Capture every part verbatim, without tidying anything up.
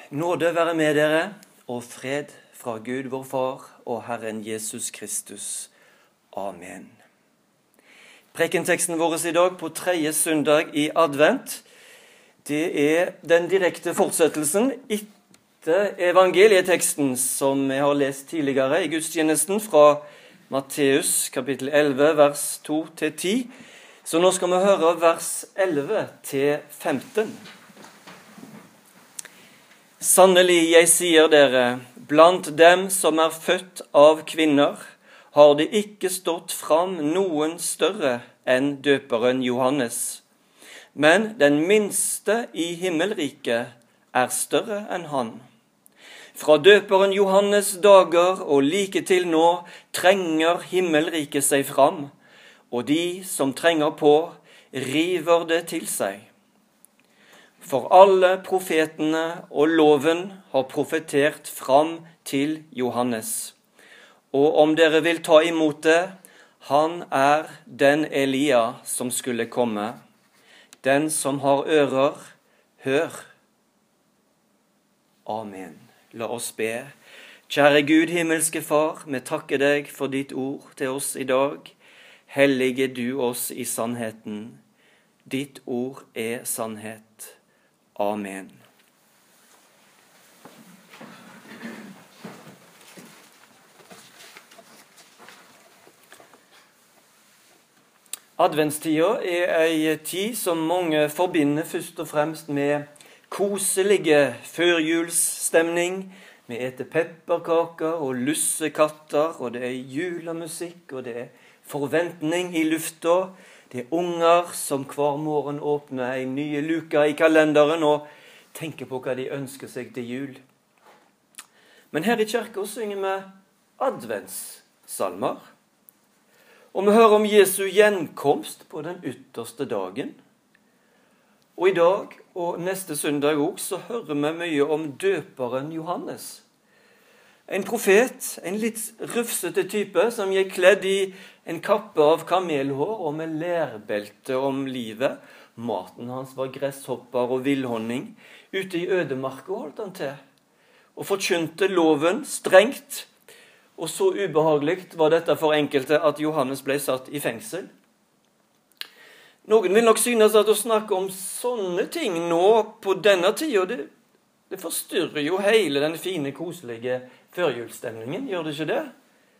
Nåde være med dere, og fred fra Gud vår Far og Herren Jesus Kristus. Amen. Prekenteksten vår i dag på tredje søndag i advent, det er den direkte fortsettelsen etter evangelieteksten som jeg har lest tidligere i gudstjenesten fra Matteus kapittel elleve, vers to til ti. Så nå skal vi høre vers elleve til femten. Sannelig, jeg sier dere, blant dem som er født av kvinner, har det ikke stått fram noen større enn døperen Johannes. Men den minste i himmelriket er større enn han. Fra døperen Johannes dager og like til nå trenger himmelriket seg fram, og de som trenger på, river det til seg. For alle profetene og loven har profetert fram til Johannes. Og om dere vil ta imot det, han er den Elia som skulle komme. Den som har ører, hør. Amen. La oss be. Kjære Gud, himmelske Far, vi takker deg for ditt ord til oss i dag. Hellige du oss i sannheten. Ditt ord er sannhet. Amen. Adventstida er ei tid som mange forbinder først og fremst med koselige førjulsstemning. Vi eter pepperkaker og lussekatter, og det er julemusikk, og det er forventning i lufta. Det er unger som hver morgen åpner en ny luke i kalenderen og tenker på hva de ønsker seg til jul. Men her i kirka synger vi adventssalmer. Og vi hører om Jesu gjenkomst på den ytterste dagen. Og i dag og neste søndag også så hører vi mye om døperen Johannes. En profet, en litt rufsete type som gikk kledd i en kappe av kamelhår og med lærbelte om livet. Maten hans var gresshopper og villhonning. Ute i ødemarka holdt han til. Og forkynte loven strengt. Og så ubehagelig var dette for enkelte at Johannes ble satt i fengsel. Noen vil nok synes at å snakke om sånne ting nå på denne tiden, det, det forstyrrer jo hele den fine, koselige førjulsstemningen, gjør det ikke det?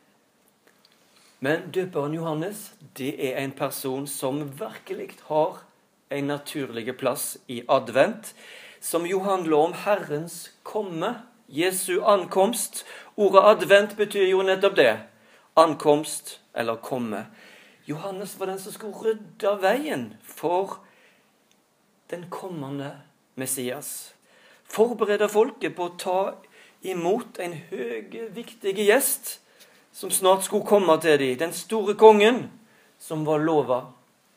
Men døperen Johannes, det er en person som virkelig har en naturlig plass i advent, som jo handler om Herrens komme, Jesu ankomst. Ordet advent betyr jo nettopp det, ankomst eller komme. Johannes var den som skulle rydde veien for den kommende Messias. Forberede folket på å ta imot en høy, viktig gjest som snart skulle komme til dem, den store kongen som var lovet.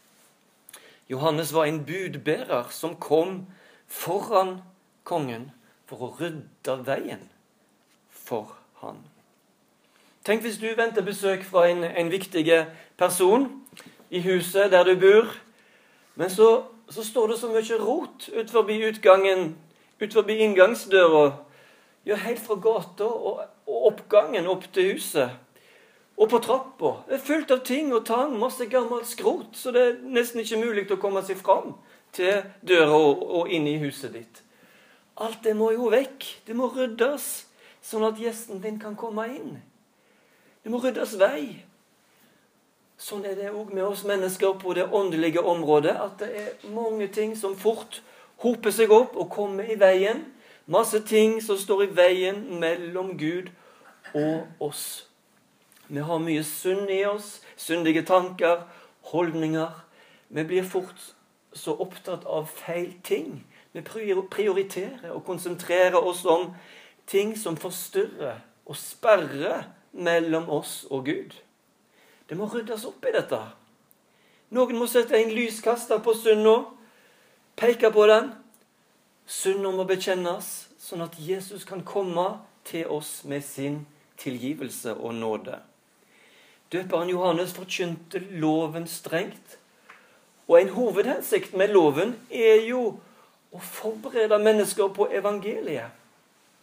Johannes var en budbærer som kom foran kongen for å rydde veien for han. Tenk hvis du venter besøk fra en, en viktig person i huset der du bor, men så, så står det så mye rot ut forbi utgangen, ut forbi inngangsdøra, ja, helt fra gata og, og oppgangen opp til huset. Og på trappa. Det er fullt av ting og tang, masse gammelt skrot, så det er nesten ikke mulig å komme seg fram til døra og, og inn i huset ditt. Alt det må jo vekk. Det må ryddes, sånn at gjesten din kan komme inn. Det må ryddes vei. Sånn er det også med oss mennesker på det åndelige området, at det er mange ting som fort hoper seg opp og kommer i veien. Masse ting som står i veien mellom Gud og oss. Vi har mye synd i oss, syndige tanker, holdninger. Vi blir fort så opptatt av feil ting. Vi prioriterer og konsentrerer oss om ting som forstyrrer og sperrer mellom oss og Gud. Det må ryddes opp i dette. Noen må sette en lyskaster på synda, peke på den. Synda må bekjennes, sånn at Jesus kan komme til oss med sin tilgivelse og nåde. Døperen Johannes forkynte loven strengt, og en hovedhensikt med loven er jo å forberede mennesker på evangeliet.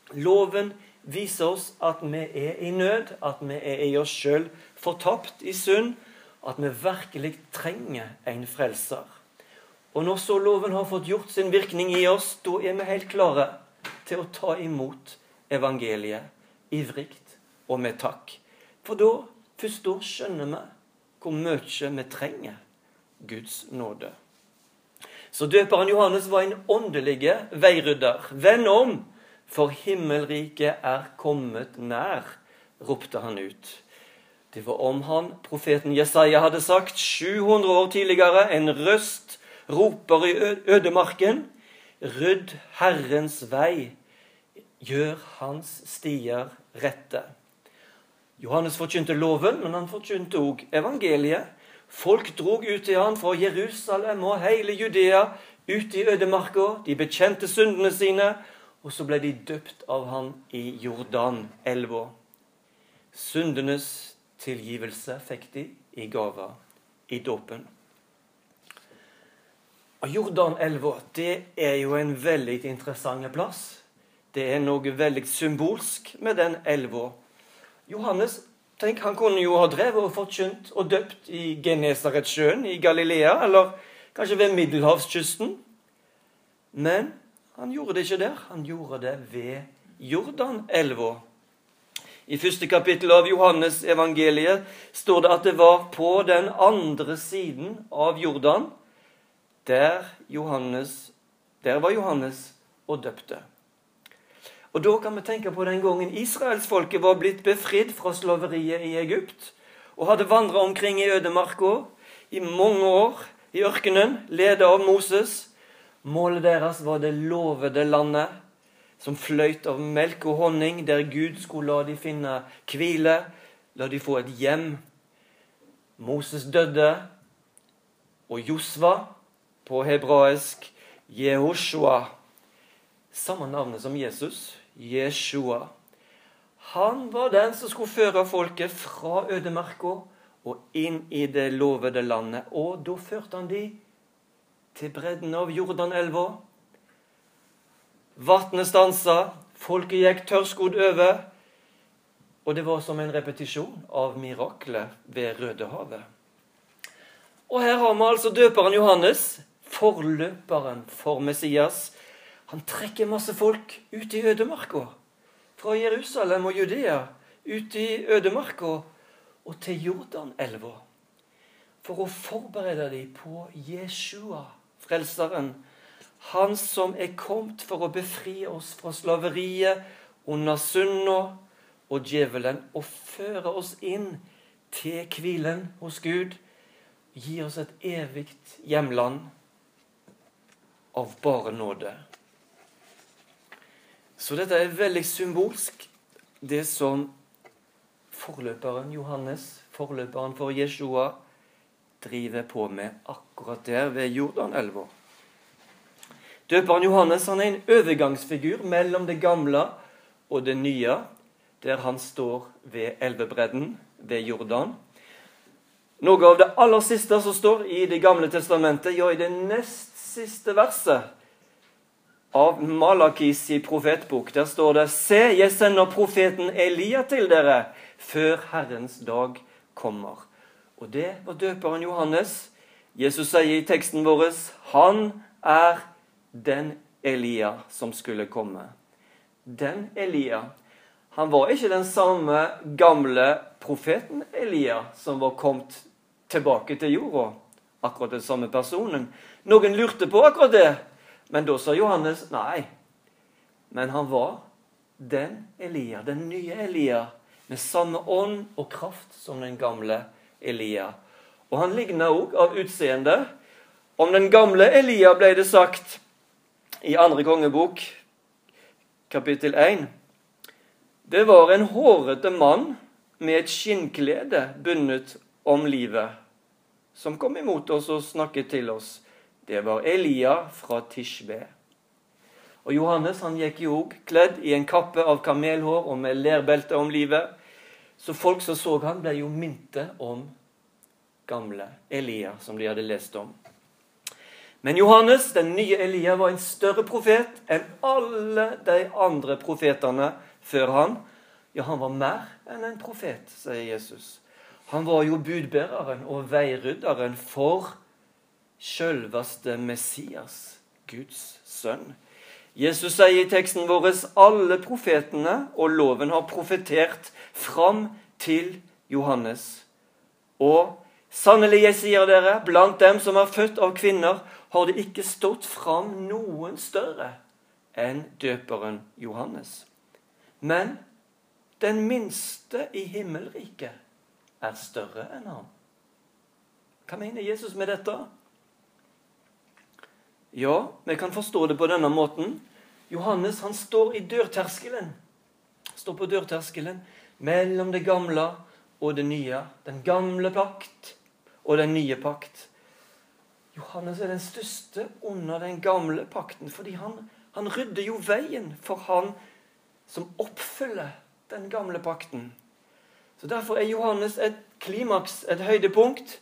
Loven viser oss at vi er i nød, at vi er i oss selv fortapt i synd, at vi virkelig trenger en frelser. Og når så loven har fått gjort sin virkning i oss, da er vi helt klare til å ta imot evangeliet, ivrigt og med takk. For da, først da skjønner vi hvor mye vi trenger Guds nåde. Så døperen Johannes var en åndelige veirydder. Venn om, for himmelriket er kommet nær, ropte han ut. Det var om han, profeten Jesaja, hadde sagt sju hundre år tidligere, en røst roper i ødemarken, rydd Herrens vei, gjør hans stier rette. Johannes forkynte loven, men han forkynte også evangeliet. Folk drog ut til han fra Jerusalem og hele Judea, ut i ødemarka, de bekjente syndene sine, og så ble de døpt av han i Jordan-elva. Syndenes tilgivelse fikk de i gava, i dåpen. Og Jordan-elva, det er jo en veldig interessant plass. Det er noe veldig symbolsk med den elva. Johannes, tenk, han kunne jo ha drevet og forkynt og døpt i Genesaretsjøen i Galilea, eller kanskje ved Middelhavskysten. Men han gjorde det ikke der, han gjorde det ved Jordan-elva. I første kapittel av Johannes evangeliet står det at det var på den andre siden av Jordan, der, Johannes, der var Johannes og døpte. Og da kan vi tenke på den gangen Israelsfolket var blitt befridd fra slaveriet i Egypt, og hadde vandret omkring i ødemarka i mange år i ørkenen, ledet av Moses. Målet deres var det lovede landet, som fløyt av melk og honning, der Gud skulle la de finne hvile, la de få et hjem. Moses døde, og Josva, på hebraisk Jehoshua, samme navnet som Jesus, Jeshua. Han var den som skulle føre folket fra ødemarka og inn i det lovede landet. Og da førte han de til bredden av Jordan-elva. Vattnet stansa, folket gikk tørrskodd over, og det var som en repetisjon av miraklet ved Rødehavet. Og her har vi altså døperen Johannes, forløperen for Messias. Han trekker masse folk ut i ødemarka, fra Jerusalem og Judea, ut i ødemarka og til Jordan-elva, for å forberede dem på Jeshua, frelseren, han som er kommet for å befri oss fra slaveriet under synda og djevelen, og føre oss inn til hvilen hos Gud, gi oss et evigt hjemland av bare nåde. Så dette er veldig symbolsk, det som forløperen Johannes, forløperen for Jeshua, driver på med akkurat der ved Jordan-elva. Døperen Johannes, han er en overgangsfigur mellom det gamle og det nye, der han står ved elvebredden, ved Jordan. Noe av det aller siste som står i det gamle testamentet, ja, i det nest siste verset av Malakis i profetbok, der står det: Se, jeg sender profeten Elia til dere, før Herrens dag kommer. Og det var døperen Johannes. Jesus sier i teksten vår, han er den Elia som skulle komme. Den Elia. Han var ikke den samme gamle profeten Elia som var kommet tilbake til jorda. Akkurat den samme personen. Noen lurte på akkurat det, men da sa Johannes nei. Men han var den Elia, den nye Elia, med samme ånd og kraft som den gamle Elia. Og han ligner også av utseende. Om den gamle Elia ble det sagt i andre kongebok, kapittel én. Det var en hårete mann med et skinnklede bundet om livet, som kom imot oss og snakket til oss. Det var Elia fra Tishbe. Og Johannes, han gikk jo også kledd i en kappe av kamelhår og med lerbelte om livet. Så folk som så han ble jo mynte om gamle Elia, som de hadde lest om. Men Johannes, den nye Elia, var en større profet enn alle de andre profetene før han. Ja, han var mer enn en profet, sier Jesus. Han var jo budbæreren og veirydderen for selveste Messias, Guds sønn. Jesus sier i teksten vår, alle profetene og loven har profetert fram til Johannes. Og sannelig, jeg sier dere, blant dem som er født av kvinner, har det ikke stått fram noen større enn døperen Johannes. Men den minste i himmelriket er større enn han. Hva mener Jesus med dette? Ja, vi kan forstå det på denne måten. Johannes, han står i dørterskelen. Står på dørterskelen mellom det gamle og det nye. Den gamle pakt og den nye pakt. Johannes er den største under den gamle pakten, fordi han, han rydder jo veien for han som oppfyller den gamle pakten. Så derfor er Johannes et klimaks, et høydepunkt,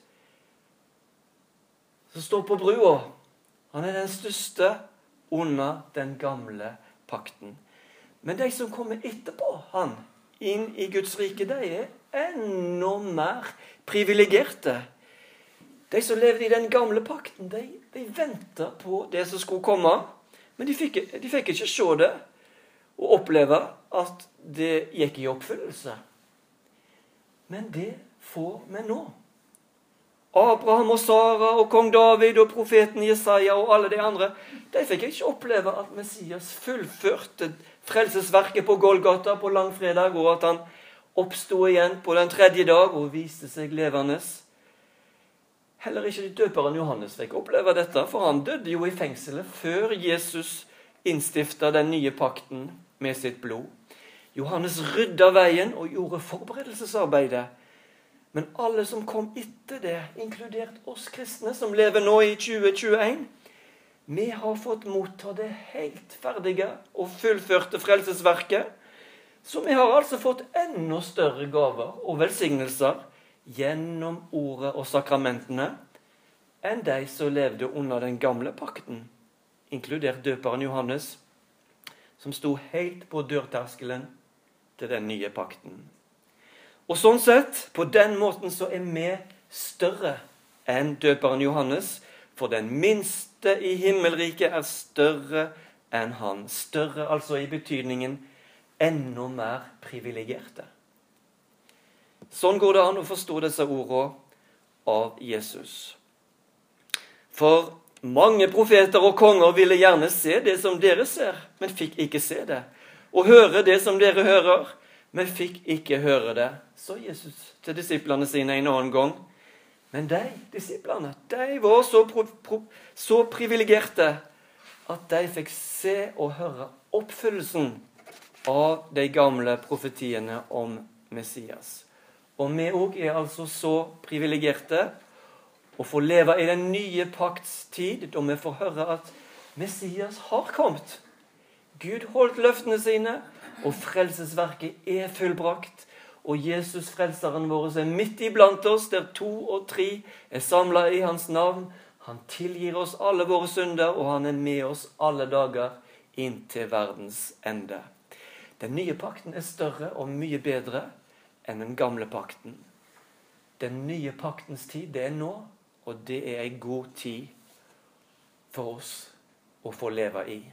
som står på brua. Han er den største under den gamle pakten. Men de som kommer etterpå han, inn i Guds rike, de er enda mer privilegerte. De som levde i den gamle pakten, de, de ventet på det som skulle komme, men de fikk, de fikk ikke se det og oppleve at det gikk i oppfyllelse. Men det får vi nå. Abraham og Sara og kong David og profeten Jesaja og alle de andre, de fikk ikke oppleve at Messias fullførte frelsesverket på Golgata på langfredag, og at han oppstod igjen på den tredje dag og viste seg levende. Heller ikke døperen Johannes fikk oppleve dette, for han døde jo i fengselet før Jesus innstiftet den nye pakten med sitt blod. Johannes rydda veien og gjorde forberedelsesarbeidet. Men alle som kom etter det, inkludert oss kristne som lever nå i tjue tjueen, vi har fått motta det helt ferdige og fullførte frelsesverket, så vi har altså fått enda større gaver og velsignelser gjennom ordet og sakramentene enn de som levde under den gamle pakten, inkludert døperen Johannes, som sto helt på dørterskelen til den nye pakten. Og sånn sett, på den måten så er vi større enn døperen Johannes, for den minste i himmelriket er større enn han. Større altså i betydningen enda mer privilegerte. Sånn går det an å forstå disse ordene av Jesus. For mange profeter og konger ville gjerne se det som dere ser, men fikk ikke se det. Og høre det som dere hører, men fikk ikke høre det, sa Jesus til disiplene sine en annen gang. Men de, disiplene, de var så, pro, pro, så privilegerte at de fikk se og høre oppfyllelsen av de gamle profetiene om Messias. Og vi også er altså så privilegerte å få leve i den nye pakts tid, da vi får høre at Messias har kommet. Gud holdt løftene sine, og frelsesverket er fullbrakt, og Jesus, frelseren vår, er midt iblant oss, der to og tre er samlet i hans navn. Han tilgir oss alle våre synder, og han er med oss alle dager inn til verdens ende. Den nye pakten er større og mye bedre enn den gamle pakten. Den nye paktens tid, det er nå, og det er en god tid for oss å få leve i.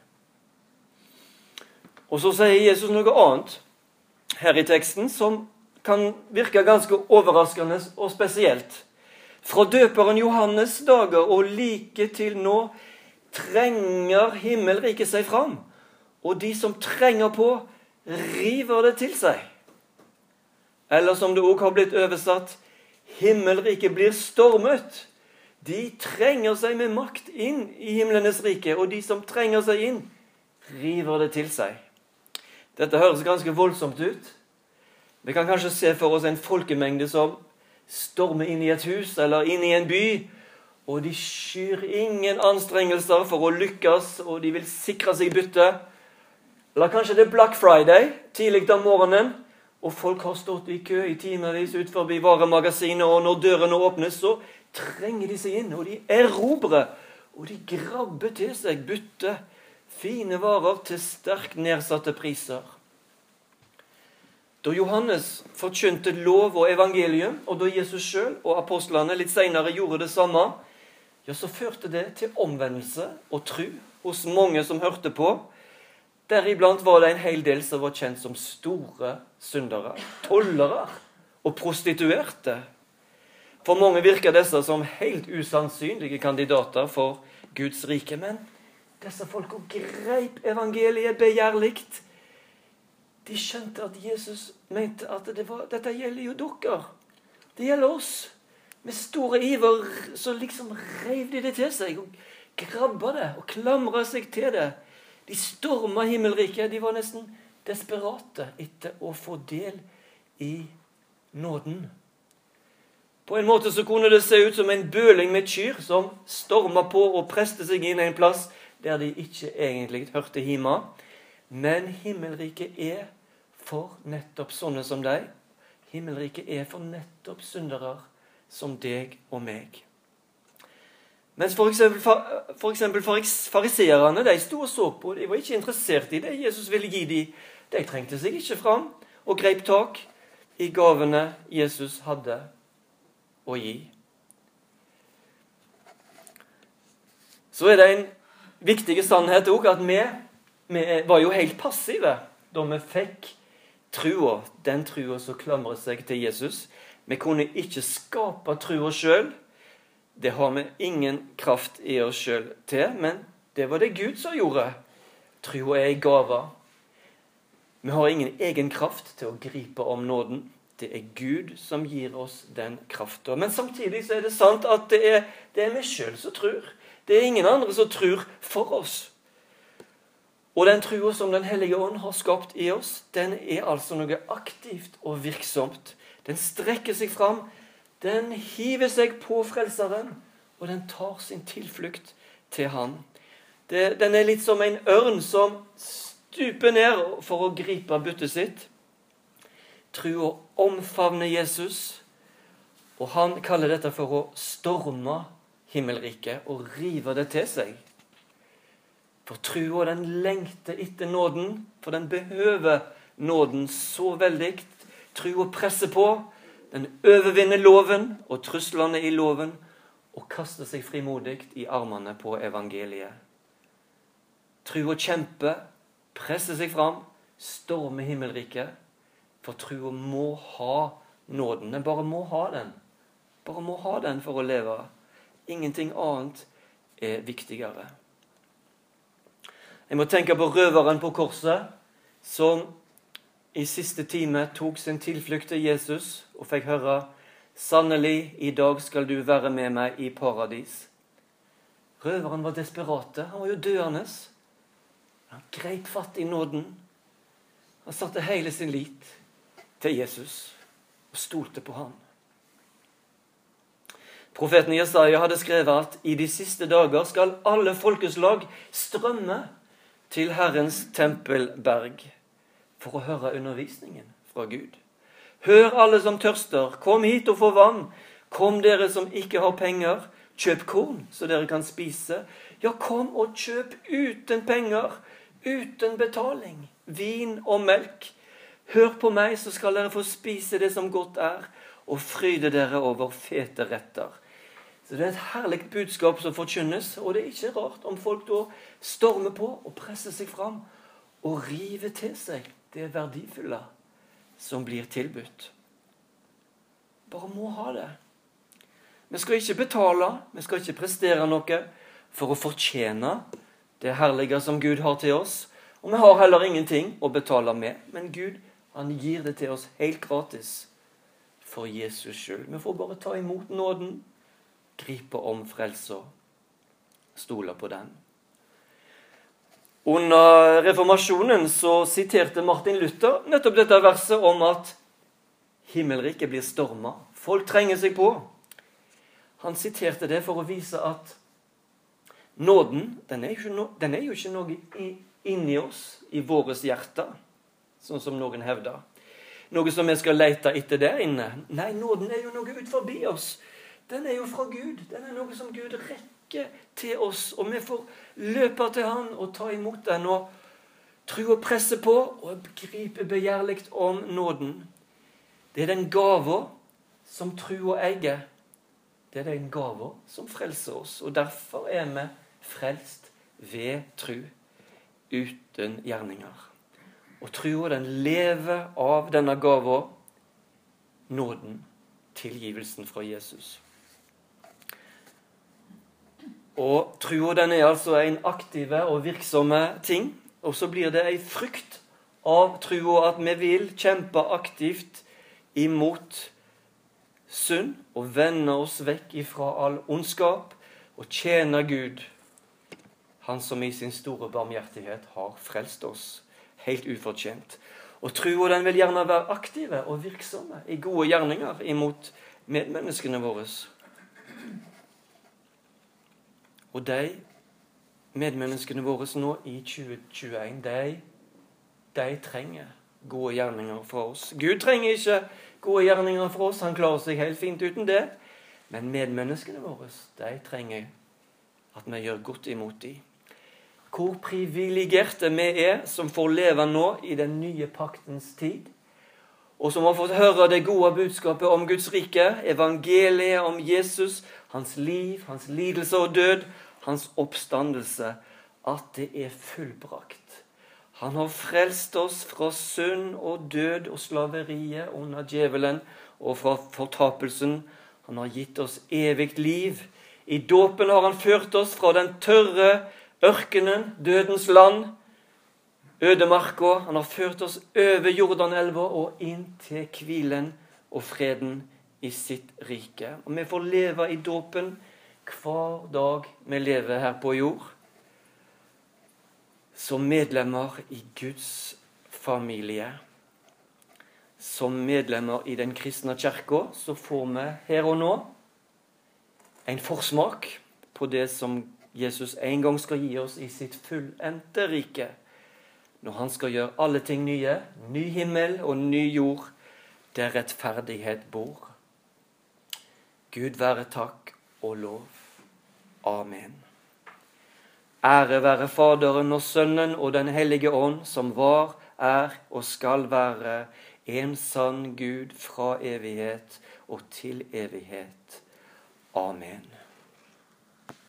Og så sier Jesus noe annet her i teksten som kan virke ganske overraskende og spesielt. Fra døperen Johannes dager og like til nå trenger himmelriket seg fram, og de som trenger på, river det til seg. Eller som det også har blitt oversatt, himmelriket blir stormet. De trenger seg med makt inn i himlenes rike, og de som trenger seg inn, river det til seg. Dette høres ganske voldsomt ut. Vi kan kanskje se for oss en folkemengde som stormer inn i et hus eller inn i en by, og de skyr ingen anstrengelser for å lykkes, og de vil sikre seg bytte. Eller kanskje det er Black Friday, tidlig om morgenen, og folk har stått i kø i timevis ut forbi varemagasinet, og når dørene åpnes, så trenger de seg inn, og de erobrer, og de grabber til seg bytte, fine varer til sterkt nedsatte priser. Da Johannes forkynte lov og evangelium, og da Jesus selv og apostlene litt senere gjorde det samme, ja, så førte det til omvendelse og tro hos mange som hørte på. Deriblant var det en hel del som var kjent som store syndere, tollere og prostituerte. For mange virker disse som helt usannsynlige kandidater for Guds rike, men disse folka greip evangeliet begjærligt. De skjønte at Jesus mente at det var, dette gjelder jo dere. Det gjelder oss. Med store iver så liksom reiv de det til seg og grabba det og klamra seg til det. De storma himmelriket. De var nesten desperate etter å få del i nåden. På en måte så kunne det se ut som en bøling med kyr som storma på og preste seg inn i en plass der de ikke egentlig hørte hjemme. Men himmelriket er for nettopp sånne som deg. Himmelriket er for nettopp syndere som deg og meg. Mens for eksempel, for eksempel fariseerne, de stod og så på, de var ikke interessert i det Jesus ville gi dem. De trengte seg ikke fram og grep tak i gavene Jesus hadde å gi. Så er det en viktig sannhet også, at vi, vi var jo helt passive da vi fikk trua, den trua som klamrer seg til Jesus. Vi kunne ikke skape trua selv. Det har vi ingen kraft i oss selv til, men det var det Gud som gjorde. Trua er en gave. Vi har ingen egen kraft til å gripe om nåden. Det er Gud som gir oss den kraften. Men samtidig så er det sant at det er, det er vi selv som tror. Det er ingen andre som tror for oss. Og den trua som Den hellige ånd har skapt i oss, den er altså noe aktivt og virksomt. Den strekker seg fram, den hiver seg på frelseren, og den tar sin tilflukt til han. Det, den er litt som en ørn som stuper ned for å gripe byttet sitt. Trua omfavner Jesus, og han kaller dette for å storme himmelriket og rive det til seg. For trua, den lengter etter nåden, for den behøver nåden så veldig. Trua presser på, den overvinner loven og truslene i loven, og kaster seg frimodig i armene på evangeliet. Trua kjemper, presser seg fram, stormer himmelriket, for trua må ha nåden. Den bare må ha den. Bare må ha den for å leve. Ingenting annet er viktigere. Jeg må tenke på røveren på korset, som i siste time tok sin tilflukt til Jesus og fikk høre: «Sannelig, i dag skal du være med meg i paradis.» Røveren var desperate. Han var jo døende. Han grep fatt i nåden. Han satte hele sin lit til Jesus og stolte på ham. Profeten Jesaja hadde skrevet at i de siste dager skal alle folkeslag strømme til Herrens tempelberg for å høre undervisningen fra Gud. Hør alle som tørster, kom hit og få vann. Kom dere som ikke har penger, kjøp korn så dere kan spise. Ja, kom og kjøp uten penger, uten betaling, vin og melk. Hør på meg, så skal dere få spise det som godt er, og fryde dere over fete retter. Så det er et herlig budskap som forkynnes, og det er ikke rart om folk da stormer på og presser seg fram og river til seg det verdifulle som blir tilbudt. Bare må ha det. Vi skal ikke betale, vi skal ikke prestere noe for å fortjene det herlige som Gud har til oss, og vi har heller ingenting å betale med, men Gud, han gir det til oss helt gratis for Jesus skyld. Vi får bare ta imot nåden, gripe om frelse, stole på den. Under reformasjonen så siterte Martin Luther nettopp dette verset om at himmelriket blir stormet. Folk trenger seg på. Han siterte det for å vise at nåden, den er jo ikke, no, den er jo ikke noe inni oss, i våres hjerte, sånn som noen hevder. Noe som vi skal lete etter der inne. Nei, nåden er jo noe ut forbi oss. Den er jo fra Gud. Den er noe som Gud rekker strekker til oss, og vi får løpe til han og ta imot den, og tro og presse på, og gripe begjærlig om nåden. Det er den gava som tro og eier. Det er den gava som frelser oss, og derfor er vi frelst ved tro, uten gjerninger. Og troa den lever av denne gava, nåden, tilgivelsen fra Jesus. Og troa den er altså en aktive og virksomme ting, og så blir det en frukt av troa at vi vil kjempe aktivt imot synd og vende oss vekk ifra all ondskap og tjene Gud, han som i sin store barmhjertighet har frelst oss helt ufortjent. Og troa den vil gjerne være aktive og virksomme i gode gjerninger imot medmenneskene våre. Og de medmenneskene våre nå i tjue tjueen, de, de trenger gode gjerninger fra oss. Gud trenger ikke gode gjerninger fra oss, han klarer seg helt fint uten det. Men medmenneskene våre, de trenger at vi gjør godt imot dem. Hvor privilegerte vi er som får leve nå i den nye paktens tid, og som har fått høre det gode budskapet om Guds rike, evangeliet om Jesus, hans liv, hans lidelse og død, hans oppstandelse, at det er fullbrakt. Han har frelst oss fra synd og død og slaveriet under djevelen og fra fortapelsen. Han har gitt oss evigt liv. I dåpen har han ført oss fra den tørre ørkenen, dødens land, ødemarka. Han har ført oss over Jordanelva og inn til hvilen og freden i sitt rike. Og vi får leve i dåpen hver dag vi lever her på jord, som medlemmer i Guds familie. Som medlemmer i den kristne kirka, så får vi her og nå en forsmak på det som Jesus en gang skal gi oss i sitt fullendte rike, når han skal gjøre alle ting nye, ny himmel og ny jord, der rettferdighet bor. Gud være takk og lov. Amen. Ære være Faderen og Sønnen og den hellige ånd, som var, er og skal være en sann Gud fra evighet og til evighet. Amen.